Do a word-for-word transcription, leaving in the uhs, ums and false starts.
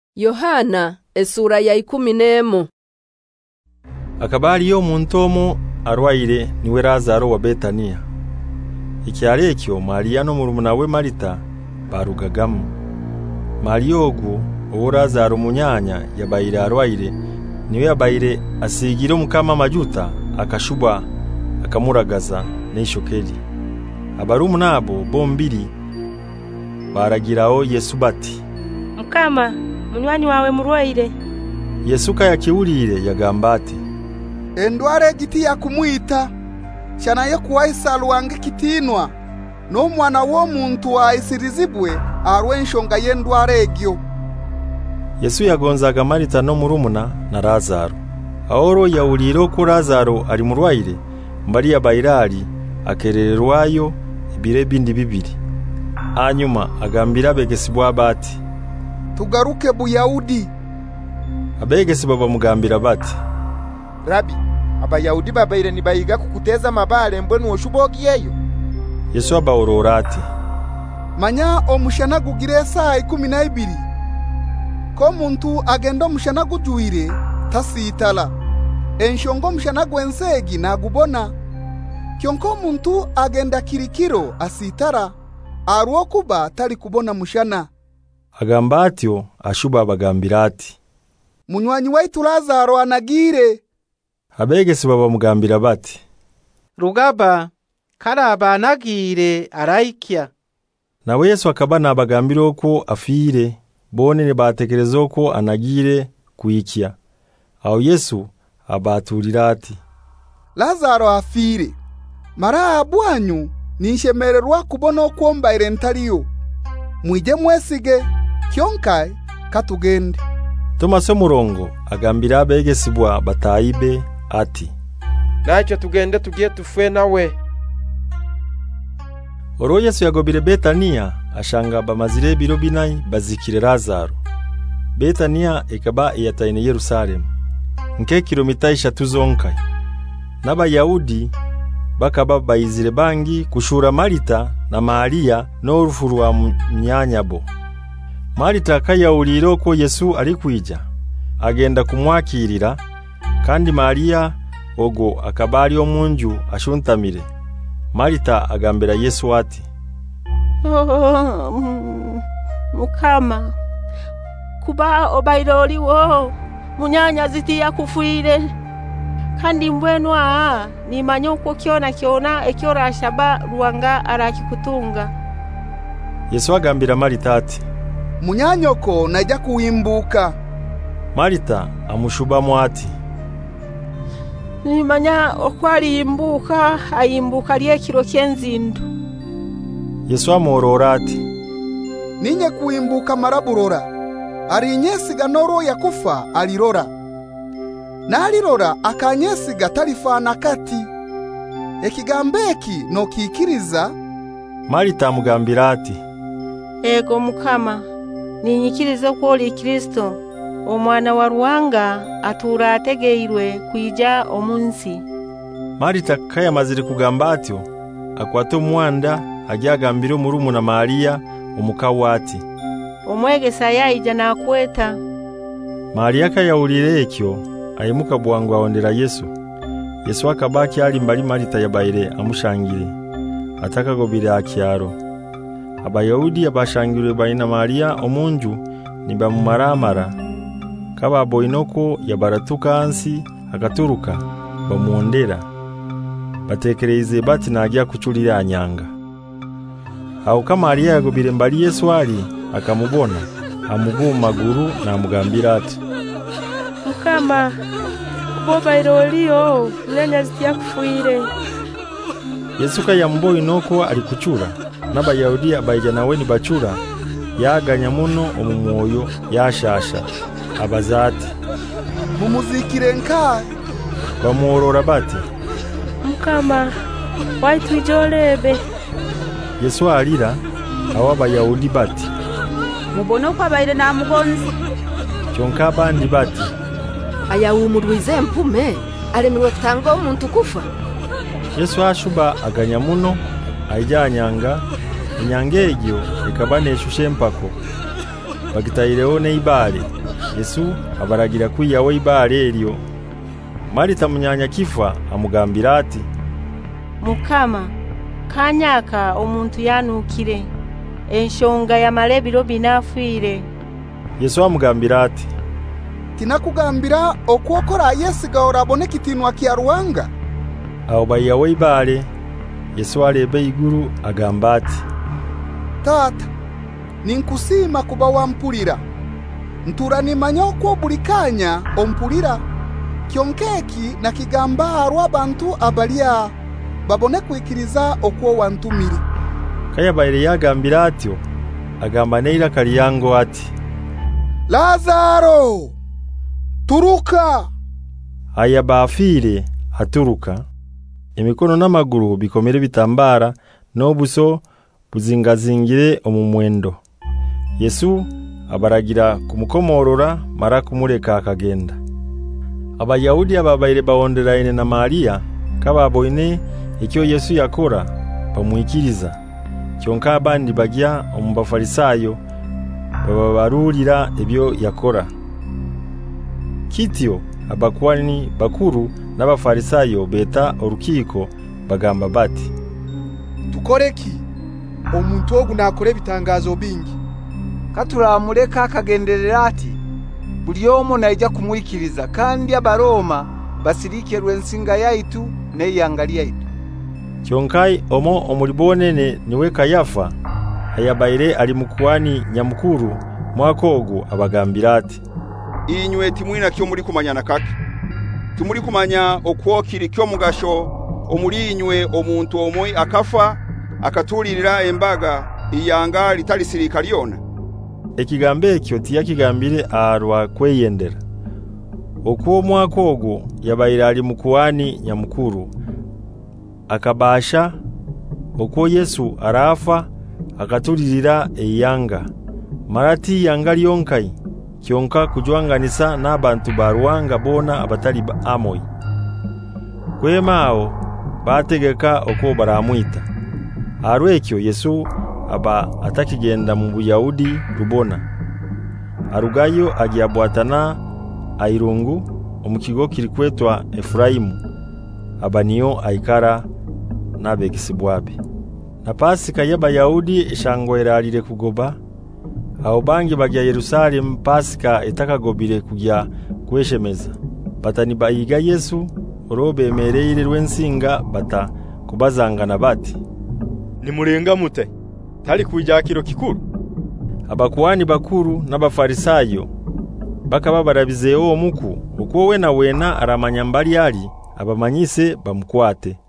Yohana esura ya ikumi n'emu. Akabali yo muntomo arwaire niwe Lazaro wa Betania. Ikyali ekyo Maria no murumuna we Marita barugagamu. Maria ogu uwo Lazaro munyanya yabayire arwaire niwe yabayire asigire mukama majuta akashuba akamuragaza n'ishokeri. Abarumuna abo bombiri baragiraho Yesu bati, Mukama, munywanyi wawe murwaire. Yesu kayakiwulire yagamba ati, endwara giti ya kumwita cyana ye kuwaisa ruwange kitinwa no mwana wo muntu waisirizibwe arwenshonga yendwara egyo. Yesu yagonzaga Marita no murumuna na Lazaro. Aoro yawuliro ko Lazaro ari murwaire, mbari ya bairari akerererwayo ibire bindi bibiri. Hanyuma agambira abegesibwa bati, tugaruke Buyahudi. Abegesiba bamugambira bati, Rabi, abayahudi babaire nibayiga kukuteza mabale mbwenu oshubogiyeyo. Yesu abaorora ati, manya omushana gugire saa ikumi na ibiri. Ko muntu agenda omushana gujuire tasitala. Enshongo omushana gwensegi nagubona. Kyonko muntu agenda kirikiro asitara arwo kuba tali kubona mushana. Agamba atyo ashuba abagambira ati, munywanyi waitu Lazaro anagire. Abegesiba bamugambira bati, Rugaba karaba anagire araikya. Nawe Yesu akaba nabagambira ko afire, bone ne batekerezo ko anagire kuikya. Aho Yesu abaturira ati, Lazaro afire. Mara abwanyu nishemererwa kubona okwomba irentaliyo. Mwije mwesige kyonkai katugende. Tomaso murongo agambira abegesibwa batayibe ati, Nacho tugende tugiye tufwe nawe. Oro Yesu yagobire Betania ashanga bamazire biro binayi bazikire Lazaro. Betania ekaba iyataine Yerusalemu, nke kilomita eshatu zonkai. N'abayahudi bakaba bayizire bangi kushura Marita na Maria no rufurwa mnyanyabo. Marita kayawuliro ko Yesu ari kwija, agenda kumwakirira, kandi Maria ogo akabali omunju ashuntamire. Marita agambira Yesu ati, Oh, Mukama, kuba obairoli wo munyanya ziti ya kufuire. Kandi mbwenwa ni manyoko kiona kiona ekiora shaba ruwanga arakikutunga. Yesu agambira Marita ati, munyanyoko najya kuwimbuka. Marita amushuba ati, nimanya okwari imbuka ayimbuka liye kiro kyenzindu. Yesu amorora ati, ninye kuimbuka maraburora. Ari nyesiga noro yakufa alirora. Na alirora akanyesiga talifana kati. Ekigambeki no kikiriza. Marita amugambira ati, Ego Mukama, ninyikirize ko oli Kristo, omwana wa Ruwanga atura ategeirwe kuija omunsi. Marita kaya mazire kugamba atyo, akwata omwanda ajagambira murumuna Maria omukawa ati, omwegesa yaija nakweta. Maria kayawulire ekyo ayimuka bwangu aondera Yesu. Yesu akabaki ali mbali Marita yabaire amushangire, atakagobira akyaro. Abayahudi abashangire baina Maria omunju nibamumaramara. Kaba boinoko yabaratuka ansi akaturuka bamuondera. Batekereze bati najya kuchulira anyanga. Aho kama Maria yagobire mbali Yesu ali akamubona, amuguma maguru na amugambira ati, Mukama, kuboba iroliyo nyanya ziti ya kufuire. Yesu kayambo inoko ali kuchura. N'abayahudi abayija nawe ni bachura yaganya muno omumwoyo yashasha abazati, mumuzikire nka. Bamuorora bati, Mukama, waitu ijolebe. Yesu alira. Aho abayahudi bati, Mubono kwa baire na mugonzi. Kyonka abandi bati, ayawumurwize mpume alemirwe kutanga omuntu kufa. Yesu ashuba aganya muno ayijanyanga, inyanga egyo ikaba neshushe mpako. bagitaireho neibale. Yesu abaragira kwiyawo ibale elyo. Marita munyanya kifa amugambira ati, Mukama, kanyaka omuntu yanukire, enshonga ya malebiro binafire. Yesu amugambira ati, tinakugambira okwokora yesiga orabone kitinwa kya Ruhanga. Aho bayawo ibale. Yesu arebe iguru agamba ati, Tata, ninkusima kuba wampulira. Nturanimanya okwo buli kanya ompulira. Kyonkeki nakigamba harwa abantu abalia babone kwikiriza okwo wantumiri. Kaya baire yagambira atyo, agamba neira kaliyango ati, Lazaro, turuka! Aya bafire aturuka. Emikono n'amaguru bikomere bitambara n'obuso buzingazingire omumwendo. Yesu abaragira kumukomorora mara kumureka akagenda. Abayahudi ababaire bawonderaine na Maria kababoine ekyo Yesu yakora bamwikiriza. Kyonka abandi bagya omubafarisayo bababarulira ebyo yakora. Kityo abakwani bakuru n'abafarisayo beta orukiko bagamba bati, tukoreki omuntu ogu nakore bitangazo bingi. Katuramureka akagenderera ati buli omo naija kumwikiriza kandi abaroma basirike rwensinga yaitu neyanga yaitu. Kyonkai omo omulibonene niwe Kayafa ayabaire ali mukwani nyamukuru mwakogu abagambira ati, inywe timwina kyo muri kumanyana kake. Timuri kumanya okwokiri kyo mugasho omuli inywe omuntu omoi akafa akatulirira embaga iyanga litalisirika lyona. Ekigambe ekyo tiyakigambire arwa kweyendera. Okwo mwakogo yabaire ali mukuani nyamukuru akabasha okwo Yesu arafa akatulirira eyanga marati yanga lyonkai kyonka kujwanganisa n'abantu ba Ruhanga bona abatali ba amoi. Kwemao bategeka okwo baramwita. Arwekyo Yesu aba atakigenda mu Buyahudi rubona. Arugayo agiabwatana airungu omukigo kirikwetwa Efraimu. Abaniyo aikara n'abekisibwabe. Na Pasika y'Abayahudi ishangwera alire kugoba. Aho bangi bagya Yerusalemu Pasika etakagobire kujya kweshemeza. Batani bayiga Yesu orobe mereire rwensinga bata kubazangana bati, nimurenga mute tali kujya kiro kikuru. Abakuani bakuru n'abafarisayo bakaba barabizeyo omuku ukwo wena wena aramanya mbali ali abamanyise bamukwate.